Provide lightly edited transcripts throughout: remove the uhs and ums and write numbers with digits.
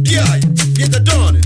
Yeah, get the dawn.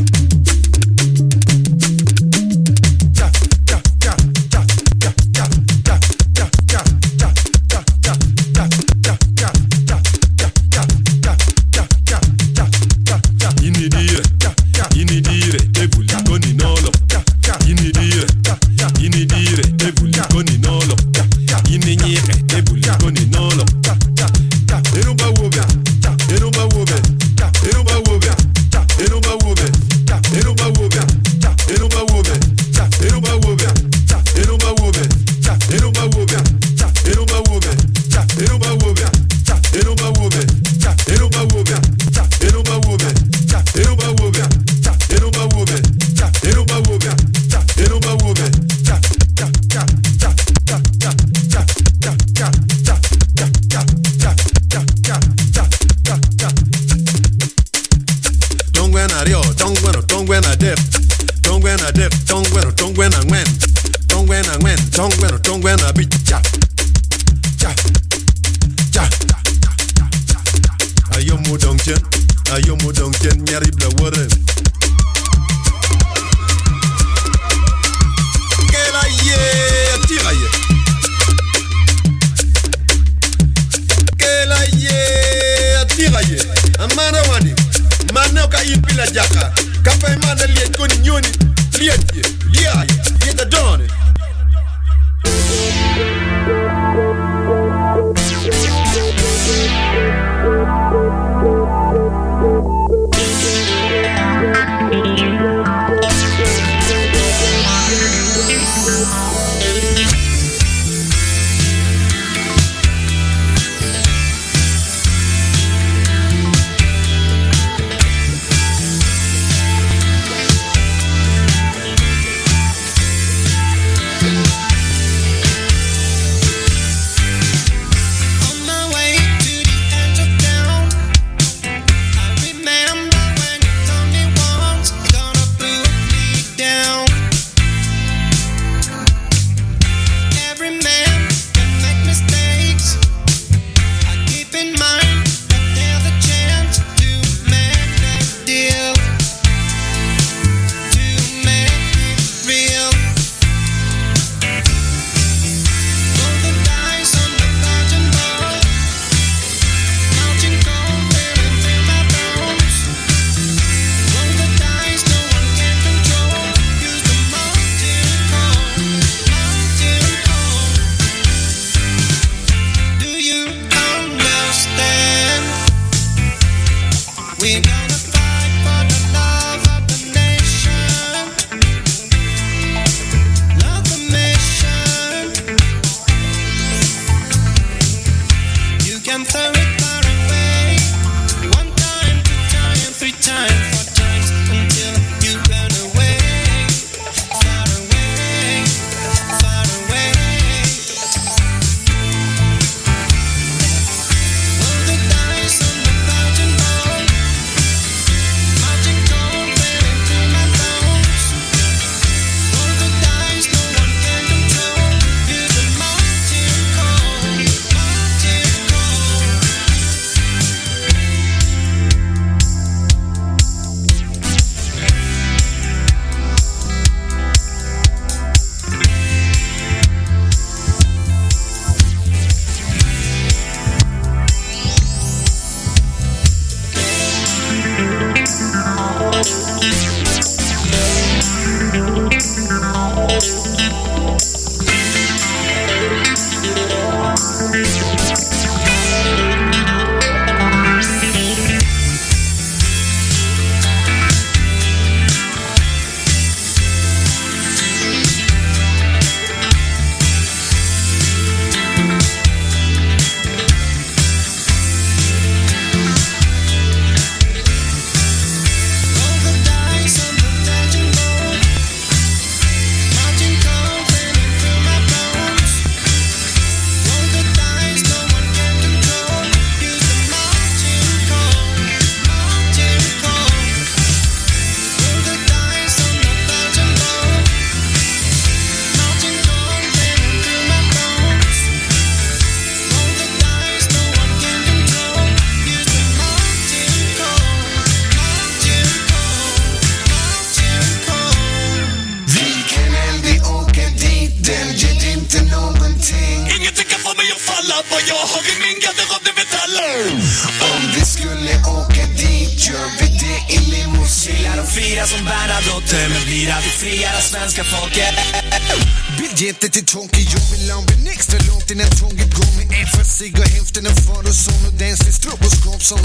fira som Bernadotte, men blir alltid friare svenska folket. Biljetter till Tokyo vill ha en extra långt innan tåget går med en för sig och hälften av far och son och dans till stroboskop som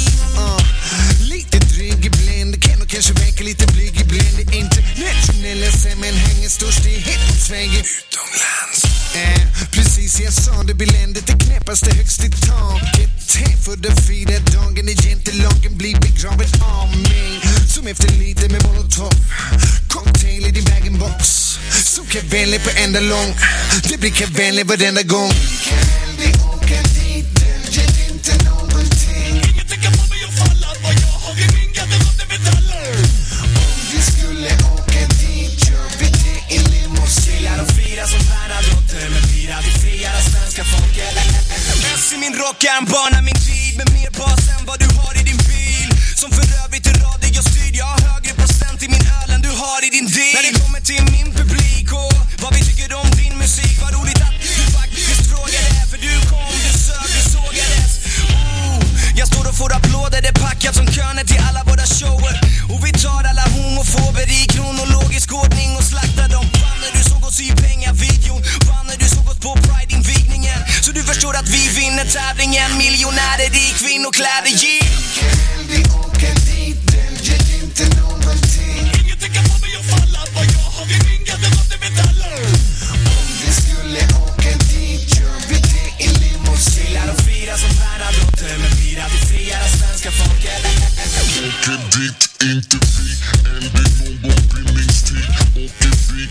lite dryg ibland, det kan och kanske verka lite blyg ibland. Det är internationella sammanhangen störst i hiphop-Sverige utomlands. Precis, jag sa det, biländet det knäppaste högst i taket. För den fina dagen är jentelagen blir begraven av mig. Som efter lite med molotov, cocktail i din bag-in-box. Så Cavelli på enda lång, det blir Cavelli varenda gång. Vi kan aldrig åka dit, den ger inte någonting. Ingenting kan få mig att falla, vad jag har i min garderob det metaller. Om vi skulle åka dit, gör vi det i limousin. Gillar att fira som Bernadotte, men blir alltid friare svenska folket. Messi min rock är en bana min tid, med mer bas än vad du har i din bil. Som för övrigt är radiostyrd, jag har högre procent i min öl än du har i din deal. När det kommer till min publik och vad vi tycker om din musik, vad roligt att du faktiskt frågade. För du kom, du sög, du sågades. Jag står och får applåder, det packat som könet till alla våra shower. Och vi tar alla homofober i kronologisk ordning och slaktar dem. Fan när du såg oss i pengavideon, fan när du såg oss på Pride-invigningen. Så du förstår att vi vinner tävlingen, miljonärer i kvinnokläder, yeah. Vi åker dit, den ger inte någonting. Ingenting kan få mig att falla, vad jag har i min garderob det metaller. Om vi skulle åka dit, gör vi det i limousin. Gillar att fira som Bernadotte, men blir alltid friare svenska folket. Åker dit, inte vi, ändå någon bindningstid. Åker vi,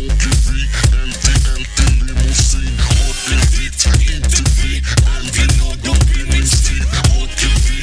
äntligen limousin. Åker dit, inte vi, ändå någon bindningstid. Åker vi,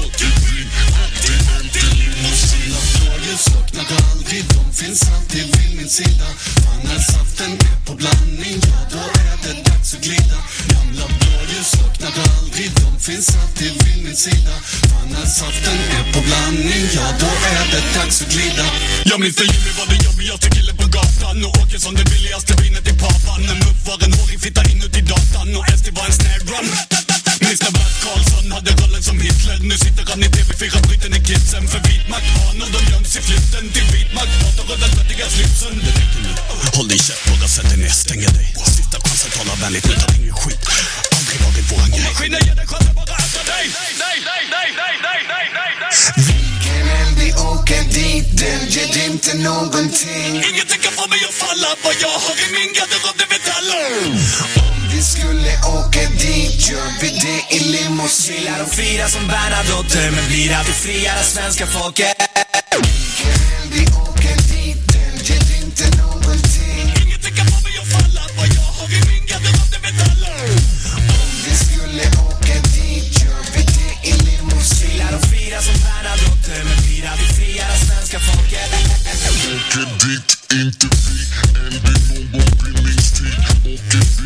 äntligen limousin. Lappdagen saknar aldrig, de finns alltid vid min sida. Fan när saften är på blandning, ja då är det dags att glida. Gamla blåljus saknar aldrig, de finns alltid vid min sida. Fan när saften är på blandning, ja då är det dags att glida. Jag minns det Jimmy var det jobbigaste killen på gatan. Och åker som det billigaste vinet i papan. En muff var en hårig fitta inuti datan. Och SD var en snare run. Minns när Bert Karlsson hade rollen som Hitler. Nu sitter han i TV4, bryten i kidsen. För vit makt har och de göms i flytten. Till vit makt hatar och den tvättiga slipsen. Det räcker nu, håll din käft, båda sätter ner, stänger dig. Sista chansen, tala vänligt, nu tar ingen skit. Aldrig laget våran grej. Maskinen ger dig chansen, bara äta dig. Nej. Vi kan aldrig åka dit, den ger inte någonting. Ingenting kan få mig att falla, vad jag har i min garderob det metaller. Om vi skulle åka dit, gör vi det i limousin. Gillar att fira som Bernadotte, men blir alltid friare svenska folket. Vi kan aldrig åka dit, den ger inte någonting. Ingenting kan få mig att falla, vad jag har i min garderob det metaller. Om vi skulle åka dit, gör vi det i limousin. Gillar att fira som Bernadotte, men blir alltid friare svenska folket. Åker dit, inte vi, ändå någon bindningstid. Åker vi,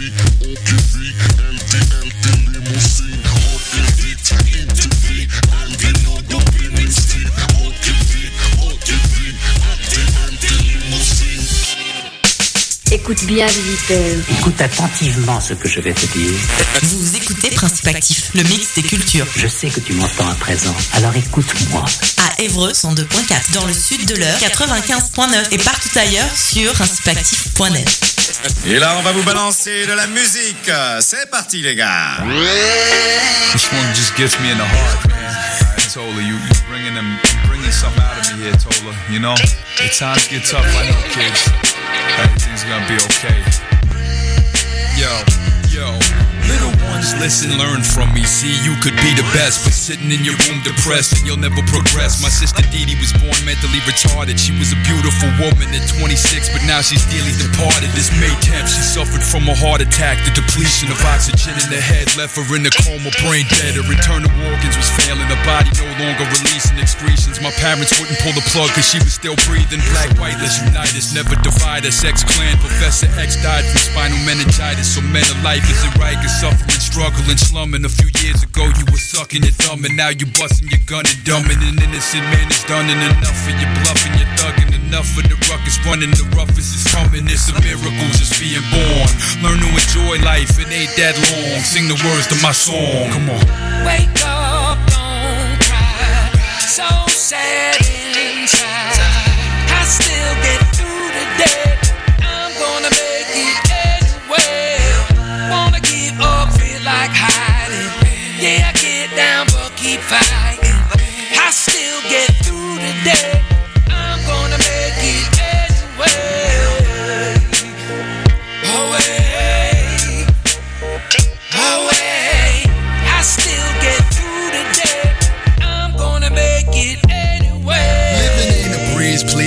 äntligen limousin. Åker dit, inte vi, ändå någon bindningstid. Åker vi, äntligen limousin. Écoute bien, visiteur. Écoute attentivement ce que je vais te dire. Vous écoutez Principe Actif, le mix des cultures. Je sais que tu m'entends à présent, alors écoute-moi. À Évreux, 102.4, dans le sud de l'Eure, 95.9 et partout ailleurs sur principeactif.net. Et là, on va vous balancer de la musique. C'est parti, les gars. This one just gets me in the heart, man. Tola, you bringing something out of me here, Tola. You know, the times get tough, I know, kids. Everything's gonna be okay. Yo. Little ones, listen, learn from me. See, you could be the best, but sitting in your room depressed and you'll never progress. My sister Dee Dee was born mentally retarded. She was a beautiful woman at 26, but now she's dearly departed. This May 10th, she suffered from a heart attack. The depletion of oxygen in the head left her in a coma, brain dead. Her internal organs was failing, her body no longer releasing excretions. My parents wouldn't pull the plug cause she was still breathing. Black, white, let's unite us, never divide us. X-Clan, Professor X died from spinal meningitis. So men of life isn't right, cause suffering, struggling, slumming. A few years ago you were sucking your thumb, and now you busting your gun and dumbing. An innocent man is done, and enough for your bluffing, your thugging. Enough for the ruckus running, the roughest is coming. It's a miracle just being born. Learn to enjoy life, it ain't that long. Sing the words to my song, come on. Wake up, don't cry, so sad inside.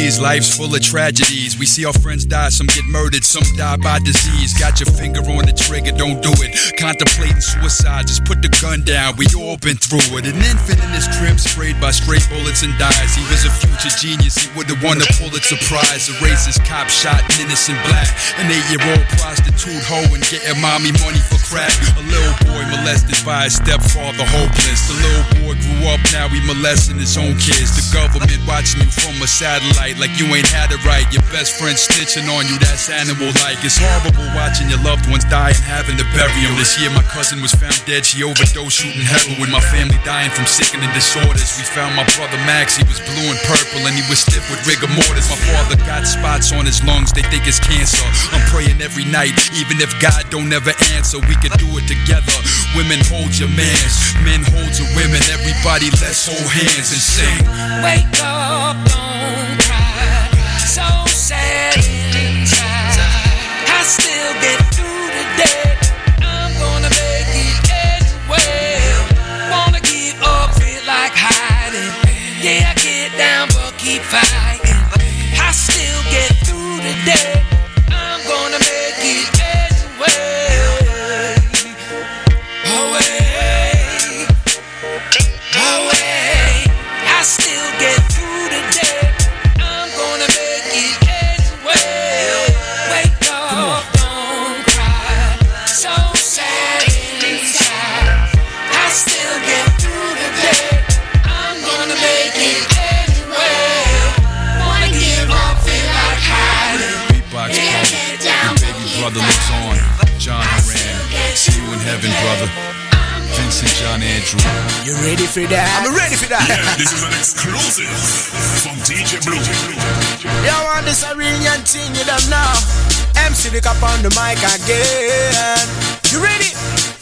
please. Life's full of tragedies. We see our friends die, some get murdered, some die by disease. Got your finger on the trigger, don't do it. Contemplating suicide, just put the gun down. We all been through it. An infant in his crib sprayed by stray bullets and dies. He was a future genius, he would've won a Pulitzer Prize. A racist cop shot an innocent black. An 8-year-old prostitute hoe and getting mommy money for crack. A little boy molested by his stepfather, hopeless. The little boy grew up, now he molesting his own kids. The government watching you from a satellite like you ain't had it right. Your best friend snitching on you, that's animal-like. It's horrible watching your loved ones die and having to bury them. This year my cousin was found dead, she overdosed shooting heroin. My family dying from sickening disorders. We found my brother Max, he was blue and purple and he was stiff with rigor mortis. My father got spots on his lungs, they think it's cancer. I'm praying every night, even if God don't ever answer, we could do it together. Women, hold your mans, men, hold your women. Everybody, let's hold hands and sing. Wake up, don't cry. So sad inside. I still get through the day. I'm gonna make it anyway. Wanna give up, feel like hiding. Yeah, I get down, but keep fighting. I still get through the day. I'm gonna make it anyway. Away, away. I still get through the day. I'm gonna make it anyway. Wake up, don't cry. So sad inside. I still get through the day. I'm gonna make it anyway. Wanna give up, feel like hiding. Beatbox Club, your baby brother lives on. John Moran, see you in heaven, brother. Vincent John Andrew. You ready for that? I'm ready for that. Yeah, this is an exclusive from DJ Blue. You want this a real young thing, you don't know. MC Dick up on the mic again. You ready?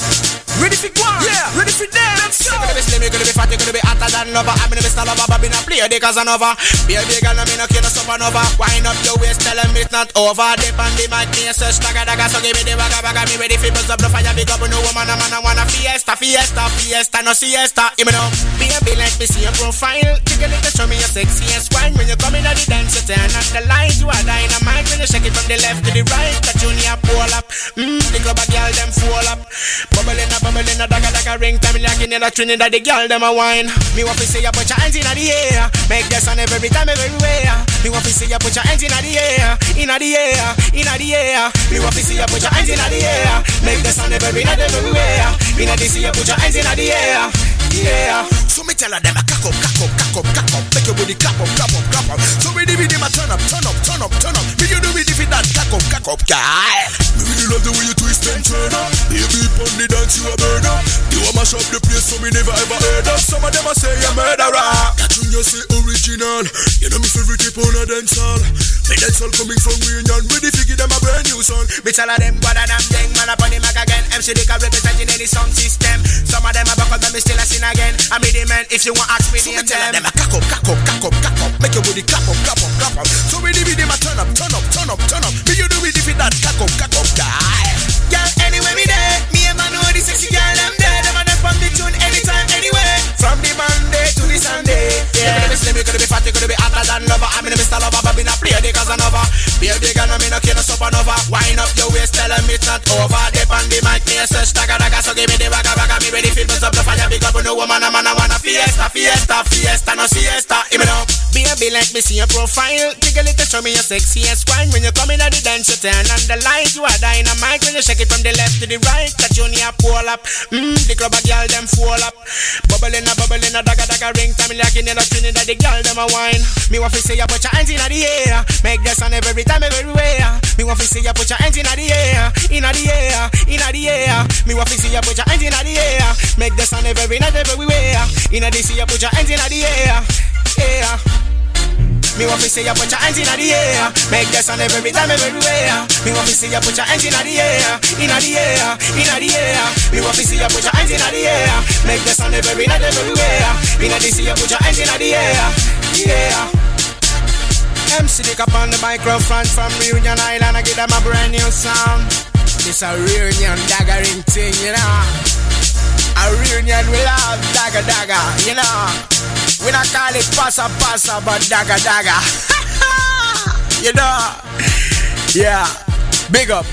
Ready for one? Yeah, ready for that. Let's go. You're gonna be slim, you're gonna be fat, you're gonna be hotter than lover. I'm gonna be star lover, but be not play the Casanova. Be a big girl, I'm in a kid of supernova. Wind up your waist, tell them it's not over. Dip on the mic, me a search, daga, so give me the waga, me ready for buzz up the fire, big up, no woman, a man, I want a fiesta, no siesta. You know, be like me, see your profile. Take a little, show me your sexiest wine. When you come in at the dance, you turn on the light. You are dynamite when you shake it from the left to the right. The junior pull up, the club a girl, them full up. Bubbling a daga ring time like in the Trinidad, the girl them a wine. Me want to see you put your hands in the air. Make the sun every time everywhere. Me want to see you put your hands in the air. In the air, in the air. Me want to see you put your hands in the air. Make the sun every night everywhere. In the see you put your hands in the air. Yeah. So me tell them a cock up. Make your body clap up. So we do them a turn up. Me you do it if it that cock up, guy. Me really love the way you twist and turn up. Baby, on the dance you a burn up. You a mash up the place so me never ever heard of. Some of them a say you're murderer. That when you say original, you know me favorite tip on a dance hall. Me dance all coming from Reunion, ready to give them a brand new song. Me tell them what a damn thing, man up on the mic again. MC Dick a representing any sound system. Some of them a buckle, but me still a sin again. I be the man if you want ask me so name me tell them a cock up. Make your body clap up. So we do them a turn up. Me you do it if it that cock up, guy. Girl, anyway me there. Me and man know the sexy girl them there. Them a them from the tune anytime, anywhere. From the Monday to the Sunday. Yeah. You could be slim, you could be fat, you could be hotter than lover. I'm in the Mr. Lover, but me not play the Casanova. Be a big girl, I'm in a kid of supernova. Wind up your waist, tell them it's not over. Dip on the mic, me a search, daga, so give me the waga. Me ready for buzz up the fire, big up no woman, a man, I want a fiesta, no siesta. You know, be like me, see your profile. Take a little, show me your sexiest wine. When you come in at the dance, you turn on the light. You are dynamite when you shake it from the left to the right. The junior pull up, the club a girl them full up. Bubbling a daga ring time like in the Trinidad, the girl them a wine. Me want to see you put your hands in the air. Make the sun every time everywhere. Me want to see you put your hands in the air. In the air. Me want to see you put your hands in the air. Make the sun every night everywhere. In the see you put your hands in the air. Yeah. Me want to see you put your hands in the air. Make the sun every time everywhere. Me want to see you put your hands in the air. In the air. Me want to see you put your hands in the air. Make the sun every night everywhere. Me want to see you put your hands in the air. Yeah. MC Dick up on the microphone from Reunion Island. I give them a brand new sound. This a Reunion daggering thing, you know. A Reunion we love daga, you know. We not call it passa, but daga. You know? Yeah. Big up.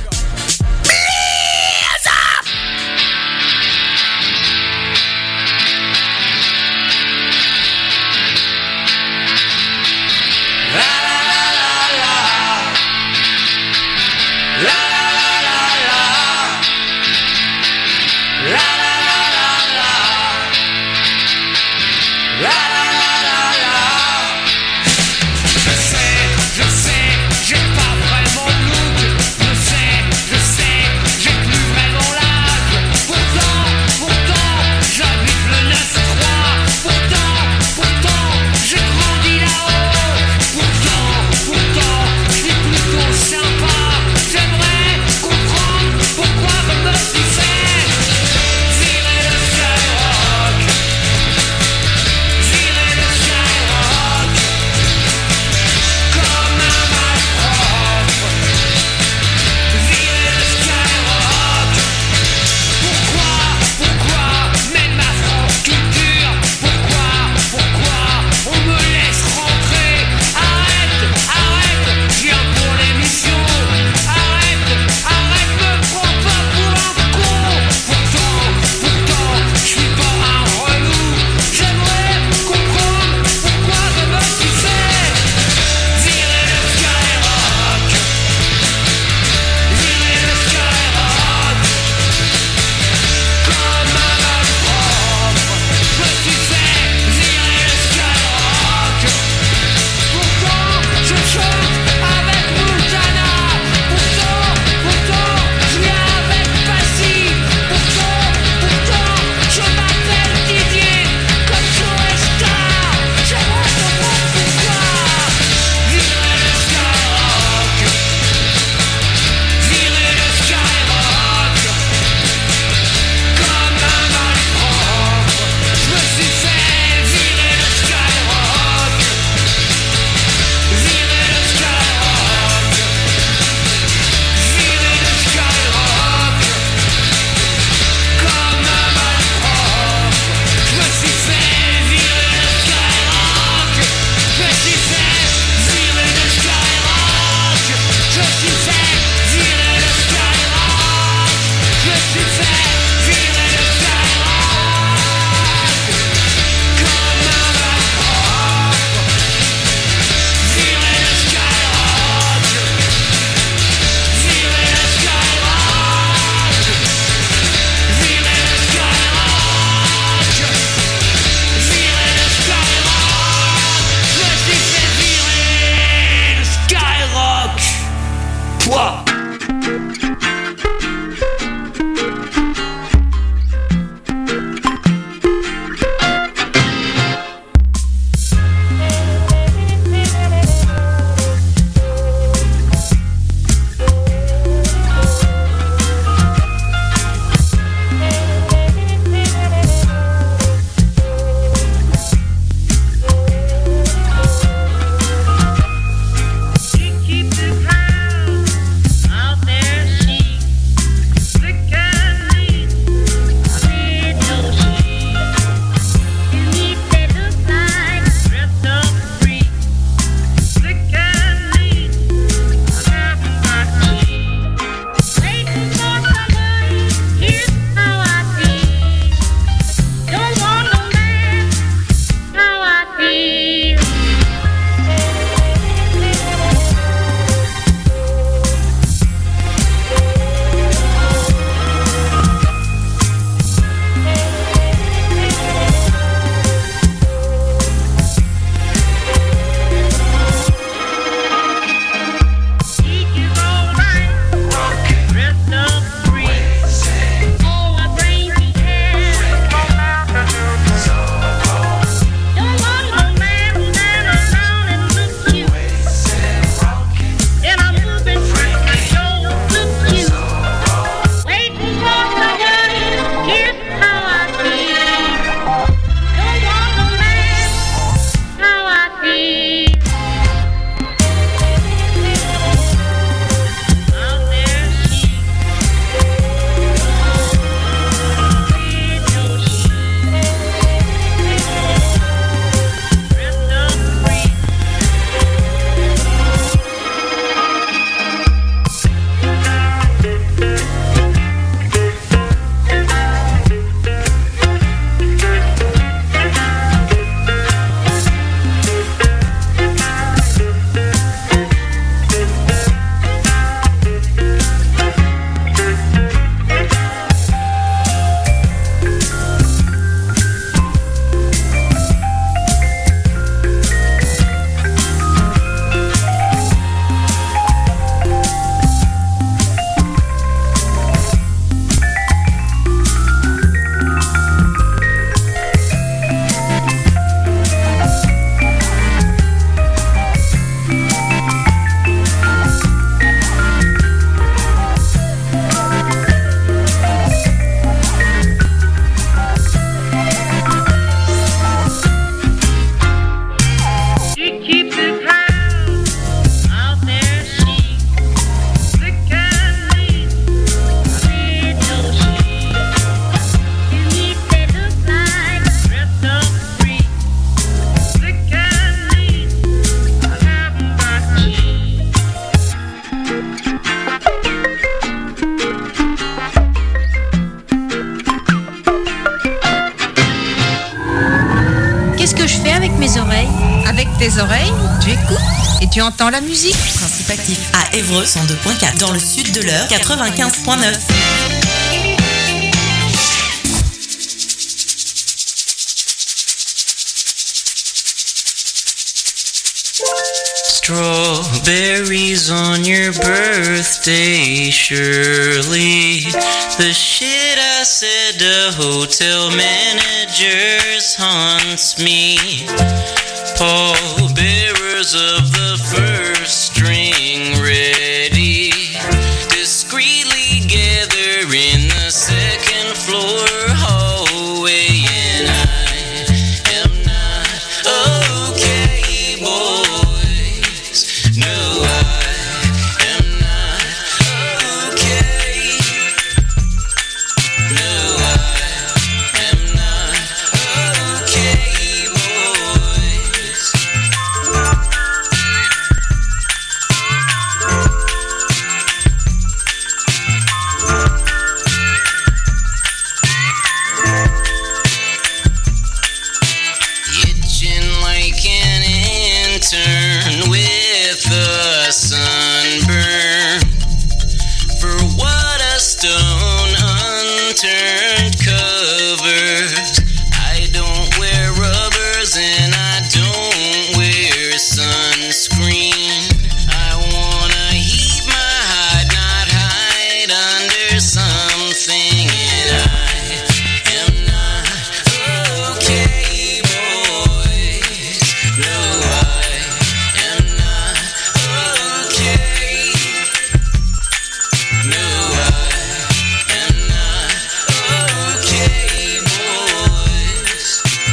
tes oreilles, tu écoutes et tu entends la musique. Principe actif à Évreux 102.4 dans le sud de l'Eure 95.9. Strawberries on your birthday, Shirley. The shit I said to hotel managers haunts me. Pallbearers of the first string ready, discreetly gather in the second floor hallway, and I am not okay, boys. No, I am not okay. No, I am not okay, boys. Itching like an intern with a sunburn. For what a stone unturned covers. I don't wear rubbers and I don't wear sunscreen. I wanna heat my hide, not hide under something, and I am not okay, boys. No, I am not okay. No, I am not okay, boys.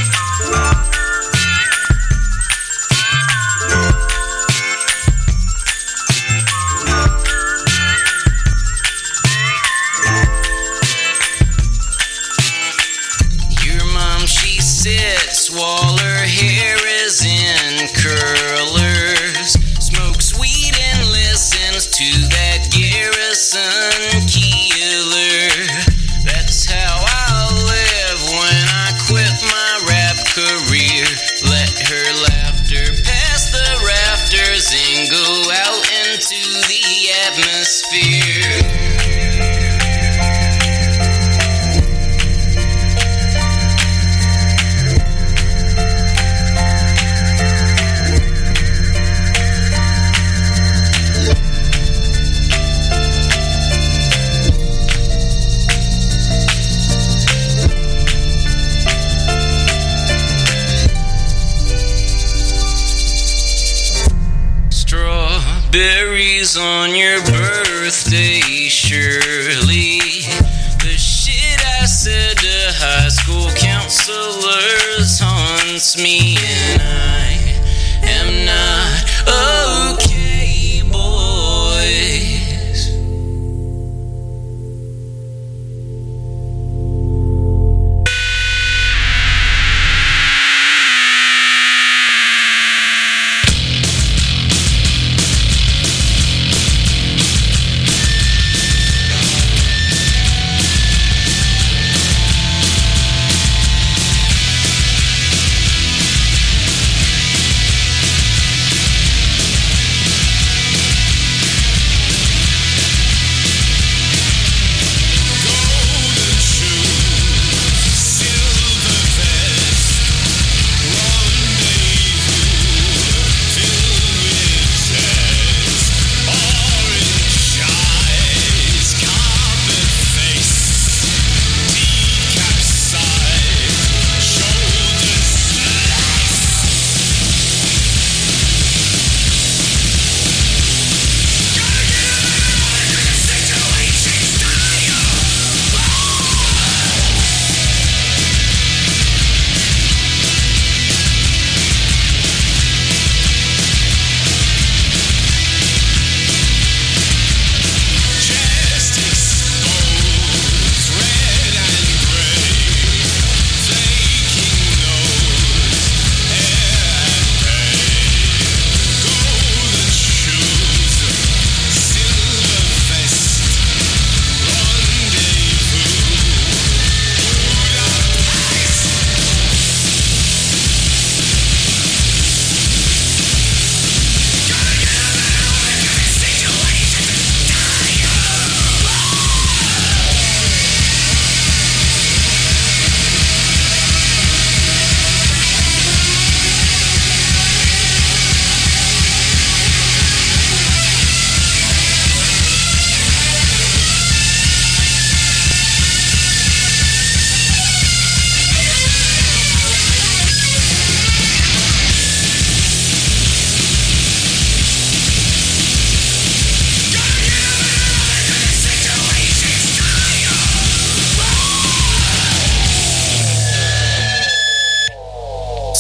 Your mom, she sits while her hair is in curlers, smokes weed and listens to that Garrison Keillor. That's how I'll live when I quit my rap career. Let her laughter pass the rafters and go out into the atmosphere. Strawberries on your birthday, Shirley. The shit I said to high school counselors haunts me, and I am not okay, boys.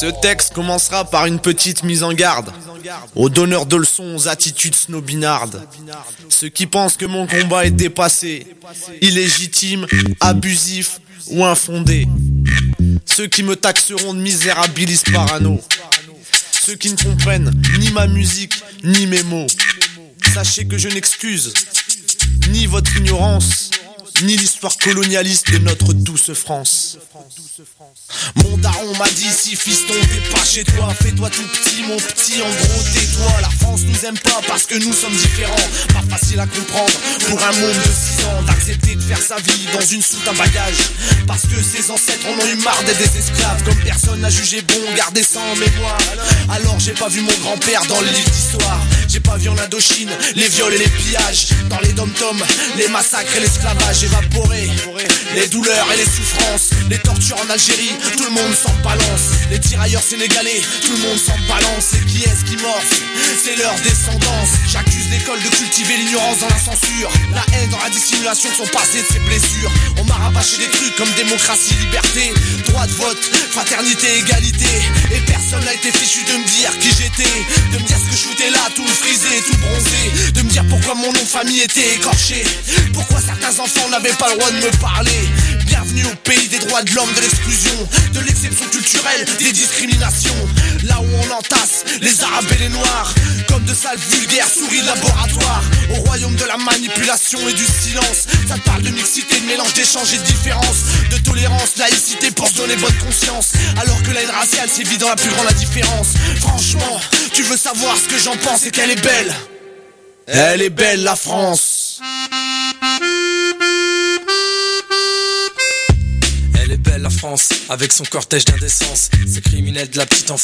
Ce texte commencera par une petite mise en garde aux donneurs de leçons, aux attitudes snobinardes. Ceux qui pensent que mon combat est dépassé, illégitime, abusif ou infondé. Ceux qui me taxeront de misérabiliste parano. Ceux qui ne comprennent ni ma musique, ni mes mots. Sachez que je n'excuse ni votre ignorance, ni l'histoire colonialiste de notre douce France. Mon daron m'a dit, si fiston t'es pas chez toi, fais-toi tout petit mon petit, en gros tais-toi. La France nous aime pas parce que nous sommes différents. Pas facile à comprendre pour un monde de 6 ans, d'accepter de faire sa vie dans une soute à bagage. Parce que ses ancêtres en ont eu marre d'être des esclaves. Comme personne n'a jugé bon, garder ça en mémoire. Alors j'ai pas vu mon grand-père dans le livre d'histoire. J'ai pas vu en Indochine les viols et les pillages. Dans les dom-toms, les massacres et l'esclavage évaporé. Les douleurs et les souffrances, les tortures en Algérie, tout le monde s'en balance. Les tirailleurs sénégalais, tout le monde s'en balance. Et qui est-ce qui morfe? C'est leur descendance. J'accuse l'école de cultiver l'ignorance dans la censure, la haine dans la dissimulation de son passé, de ses blessures. On m'a rabâché des trucs comme démocratie, liberté, droit de vote, fraternité, égalité. Et personne n'a été fichu de me dire qui j'étais, de me dire ce que je foutais là, tout frisé, tout bronzé, de me dire pourquoi mon nom de famille était écorché, pourquoi certains enfants n'avaient pas le droit de me parler. Bienvenue au pays des droits de l'homme, de l'exclusion, de l'exception culturelle, des discriminations. Là où on entasse les arabes et les noirs comme de sales vulgaires souris de laboratoire. Au royaume de la manipulation et du silence, ça te parle de mixité, de mélange d'échanges et de différence, de tolérance, laïcité pour se donner bonne conscience. Alors que la haine raciale sévit dans la plus grande indifférence. Franchement, tu veux savoir ce que j'en pense et qu'elle est belle. Elle est belle la France. Elle est belle la France, avec son cortège d'indécence. Ces criminels de la petite enfance